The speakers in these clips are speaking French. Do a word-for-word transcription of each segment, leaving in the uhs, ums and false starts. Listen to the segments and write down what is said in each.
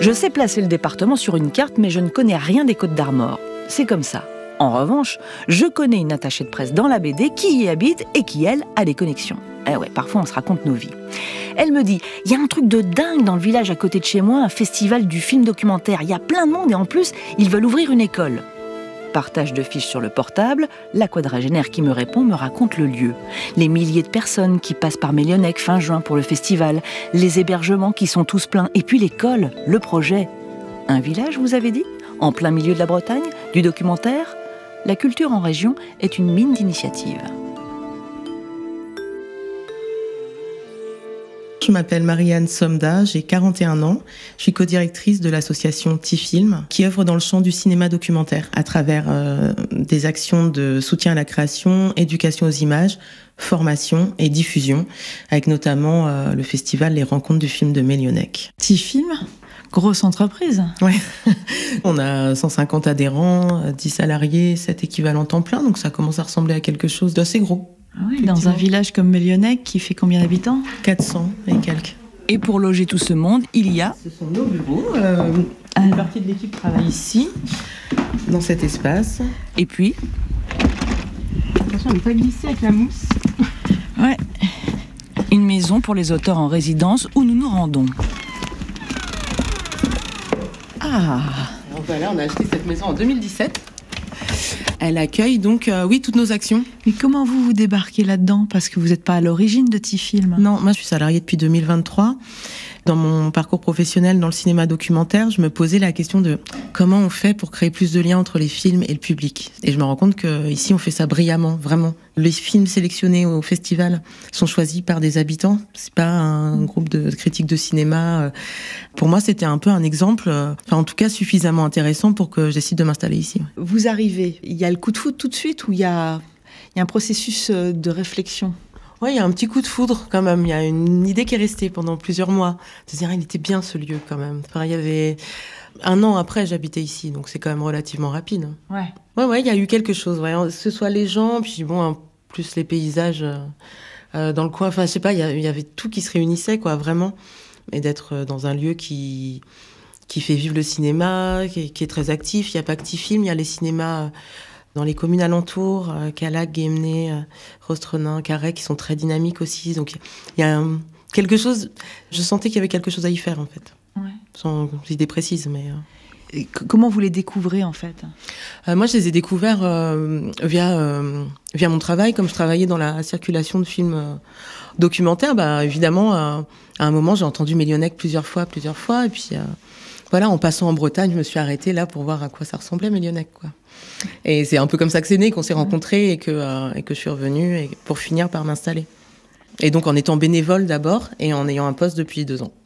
Je sais placer le département sur une carte, mais je ne connais rien des Côtes d'Armor. C'est comme ça. En revanche, je connais une attachée de presse dans la B D qui y habite et qui, elle, a des connexions. Eh ouais, parfois on se raconte nos vies. Elle me dit, il y a un truc de dingue dans le village à côté de chez moi, un festival du film documentaire. Il y a plein de monde et en plus, ils veulent ouvrir une école. Partage de fiches sur le portable, la quadragénaire qui me répond me raconte le lieu. Les milliers de personnes qui passent par Mélionnec fin juin pour le festival, les hébergements qui sont tous pleins, et puis l'école, le projet. Un village, vous avez dit ? En plein milieu de la Bretagne ? Du documentaire ? La culture en région est une mine d'initiatives. Je m'appelle Marianne Somda, j'ai quarante et un ans. Je suis codirectrice de l'association Tifilm, qui œuvre dans le champ du cinéma documentaire à travers euh, des actions de soutien à la création, éducation aux images, formation et diffusion, avec notamment euh, le festival Les Rencontres du film de Mélionnec. Tifilm ? Grosse entreprise. Ouais. On a cent cinquante adhérents, dix salariés, sept équivalents temps plein, donc ça commence à ressembler à quelque chose d'assez gros. Ah oui, dans un village comme Mélionnec, qui fait combien d'habitants ? quatre cents et quelques. Et pour loger tout ce monde, il y a... Ce sont nos bureaux. Euh, une partie de l'équipe travaille ici, dans cet espace. Et puis... Attention à ne pas glisser avec la mousse. Ouais. Une maison pour les auteurs en résidence où nous nous rendons. Ah. Alors voilà, on a acheté cette maison en deux mille dix-sept. Elle accueille donc, euh, oui, toutes nos actions. Mais comment vous vous débarquez là-dedans ? Parce que vous n'êtes pas à l'origine de Tifilm. Non, moi je suis salariée depuis deux mille vingt-trois. Dans mon parcours professionnel dans le cinéma documentaire, je me posais la question de comment on fait pour créer plus de liens entre les films et le public. Et je me rends compte qu'ici on fait ça brillamment, vraiment. Les films sélectionnés au festival sont choisis par des habitants. C'est pas un groupe de critiques de cinéma. Pour moi, c'était un peu un exemple, enfin en tout cas suffisamment intéressant pour que je décide de m'installer ici. Vous arrivez, il y a le coup de foudre tout de suite ou il y a, il y a un processus de réflexion ? Oui, il y a un petit coup de foudre quand même. Il y a une idée qui est restée pendant plusieurs mois. C'est-à-dire, il était bien ce lieu quand même. Enfin, il y avait un an après, j'habitais ici, donc c'est quand même relativement rapide. Ouais. Ouais, ouais, il y a eu quelque chose. Ouais. Que ce soit les gens, puis bon, en plus les paysages euh, dans le coin. Enfin, je sais pas, il y, a, il y avait tout qui se réunissait, quoi, vraiment. Et d'être dans un lieu qui qui fait vivre le cinéma, qui, qui est très actif. Il n'y a pas que Tifilm, il y a les cinémas dans les communes alentours, euh, Calac, Guémené, euh, Rostrenin, Carhaix, qui sont très dynamiques aussi. Donc il y a um, quelque chose, je sentais qu'il y avait quelque chose à y faire en fait. Ouais. Sans idée précise, mais... Euh... Et c- comment vous les découvrez en fait ? euh, Moi je les ai découverts euh, via, euh, via mon travail, comme je travaillais dans la circulation de films euh, documentaires, bah, évidemment euh, à un moment j'ai entendu Mélionnec plusieurs fois, plusieurs fois, et puis... Euh, Voilà, en passant en Bretagne, je me suis arrêtée là pour voir à quoi ça ressemblait Mélionnec, quoi. Et c'est un peu comme ça que c'est né, qu'on s'est rencontrés et que, euh, et que je suis revenue et pour finir par m'installer. Et donc en étant bénévole d'abord et en ayant un poste depuis deux ans.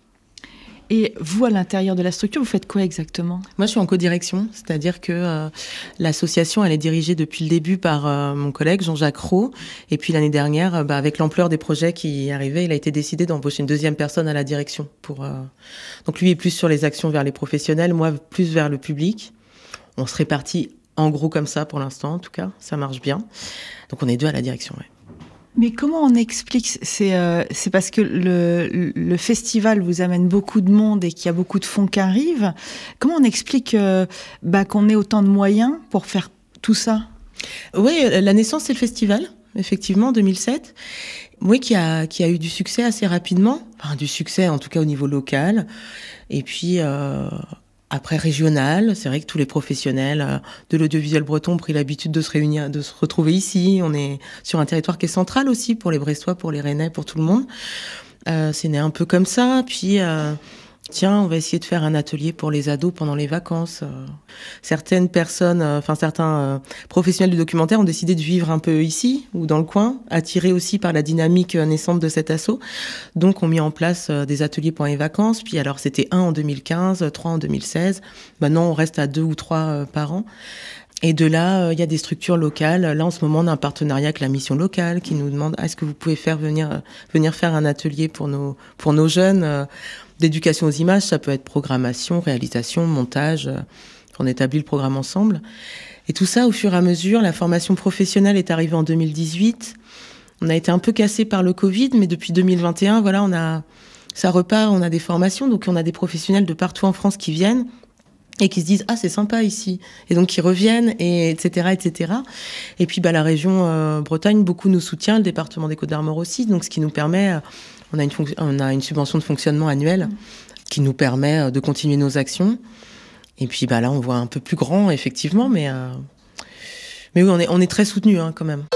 Et vous, à l'intérieur de la structure, vous faites quoi exactement ? Moi, je suis en codirection, c'est-à-dire que euh, l'association, elle est dirigée depuis le début par euh, mon collègue Jean-Jacques Roux. Et puis l'année dernière, euh, bah, avec l'ampleur des projets qui arrivaient, il a été décidé d'embaucher une deuxième personne à la direction. Pour, euh... Donc lui est plus sur les actions vers les professionnels, moi plus vers le public. On se répartit en gros comme ça pour l'instant, en tout cas, ça marche bien. Donc on est deux à la direction, ouais. Mais comment on explique ? C'est, euh, c'est parce que le, le festival vous amène beaucoup de monde et qu'il y a beaucoup de fonds qui arrivent. Comment on explique euh, bah, qu'on ait autant de moyens pour faire tout ça ? Oui, la naissance, c'est le festival, effectivement, en deux mille sept. Oui, qui a, qui a eu du succès assez rapidement. Enfin, du succès, en tout cas, au niveau local. Et puis... Euh... Après régional, c'est vrai que tous les professionnels de l'audiovisuel breton ont pris l'habitude de se réunir, de se retrouver ici. On est sur un territoire qui est central aussi pour les Brestois, pour les Rennais, pour tout le monde. Euh, c'est né un peu comme ça. Puis, euh, tiens, on va essayer de faire un atelier pour les ados pendant les vacances. Euh, certaines personnes, euh, enfin certains euh, professionnels du documentaire ont décidé de vivre un peu ici ou dans le coin, attirés aussi par la dynamique naissante de cet assaut. Donc, on mis en place euh, des ateliers pendant les vacances. Puis, alors, c'était un en deux mille quinze, trois en deux mille seize. Maintenant, on reste à deux ou trois euh, par an. Et de là, il euh, y a des structures locales. Là, en ce moment, on a un partenariat avec la mission locale qui nous demande ah, est-ce que vous pouvez faire venir euh, venir faire un atelier pour nos pour nos jeunes euh, d'éducation aux images. Ça peut être programmation, réalisation, montage. Euh, on établit le programme ensemble. Et tout ça, au fur et à mesure, la formation professionnelle est arrivée en deux mille dix-huit. On a été un peu cassé par le Covid, mais depuis deux mille vingt et un, voilà, on a ça repart, on a des formations, donc on a des professionnels de partout en France qui viennent et qui se disent ah c'est sympa ici, et donc qui reviennent, et etc etc. Et puis bah la région euh, Bretagne beaucoup nous soutient, le département des Côtes-d'Armor aussi, donc ce qui nous permet, euh, on a une fonc- on a une subvention de fonctionnement annuelle qui nous permet euh, de continuer nos actions. Et puis bah là on voit un peu plus grand effectivement, mais euh, mais oui on est on est très soutenus hein, quand même.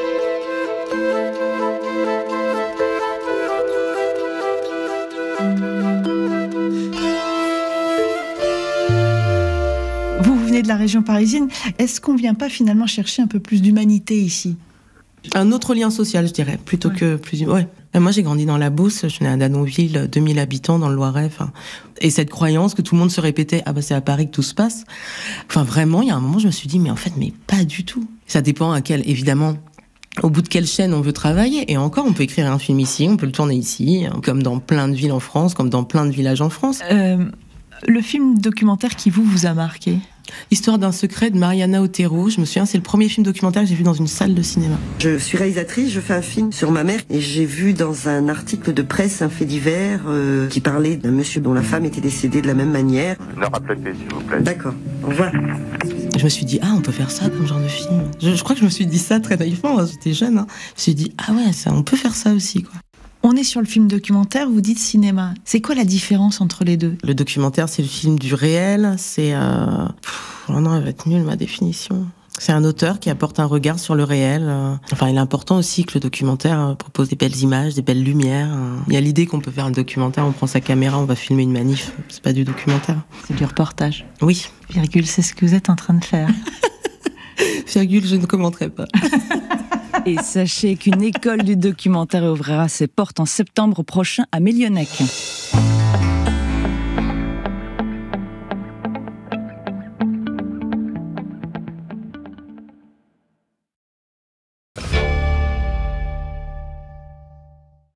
Vous venez de la région parisienne. Est-ce qu'on vient pas finalement chercher un peu plus d'humanité ici ? Un autre lien social, je dirais, plutôt ouais. que plus... Ouais. Moi, j'ai grandi dans la Beauce, je suis née à Danonville, deux mille habitants dans le Loiret. Enfin, et cette croyance que tout le monde se répétait, ah bah c'est à Paris que tout se passe. Enfin, vraiment, il y a un moment, je me suis dit, mais en fait, mais pas du tout. Ça dépend à quel, évidemment, au bout de quelle chaîne on veut travailler. Et encore, on peut écrire un film ici, on peut le tourner ici, comme dans plein de villes en France, comme dans plein de villages en France. Euh, le film documentaire qui vous, vous a marqué ? Histoire d'un secret de Mariana Otero. Je me souviens, c'est le premier film documentaire que j'ai vu dans une salle de cinéma. Je suis réalisatrice, je fais un film sur ma mère et j'ai vu dans un article de presse un fait divers euh, qui parlait d'un monsieur dont la femme était décédée de la même manière. Ne rappelez pas, s'il vous plaît. D'accord, au revoir. Je me suis dit, ah, on peut faire ça comme genre de film. Je, je crois que je me suis dit ça très naïvement, j'étais jeune. Hein. Je me suis dit, ah ouais, ça, on peut faire ça aussi, quoi. On est sur le film documentaire, vous dites cinéma. C'est quoi la différence entre les deux ? Le documentaire, c'est le film du réel. C'est... Euh... Pff, oh non, elle va être nulle, ma définition. C'est un auteur qui apporte un regard sur le réel. Enfin, il est important aussi que le documentaire propose des belles images, des belles lumières. Il y a l'idée qu'on peut faire un documentaire, on prend sa caméra, on va filmer une manif. C'est pas du documentaire. C'est du reportage. Oui. Virgule, c'est ce que vous êtes en train de faire. Virgule, je ne commenterai pas. Et sachez qu'une école du documentaire ouvrira ses portes en septembre prochain à Millionec.